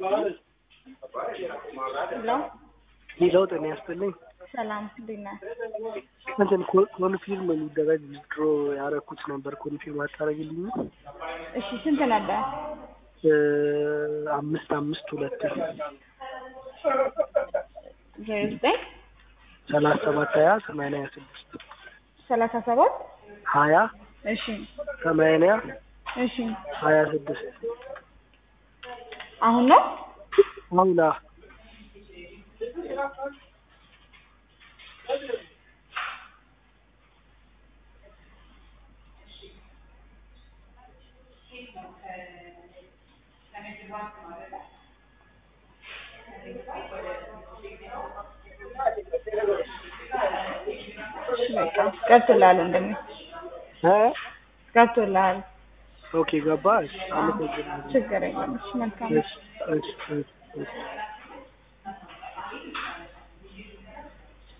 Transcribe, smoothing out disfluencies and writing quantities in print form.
ሄሎ ሌላው ጤና ያስጥልኝ። ሰላም እንዴት ነህ? እንትን ኮንፊርም የሚደረግ ድሮ ያረኩት ነበር። ኮንፊርም አታረግልኝ? እሺ ስንት ነበር? 552 09 37 20 86 37 20 እሺ 80 እሺ 26 አሁን ነው አሁን በቃ ቀጥላል እንደምን ቀጥላል። ኦኬ ገባሽ? ችግር የለም። መልካም እሺ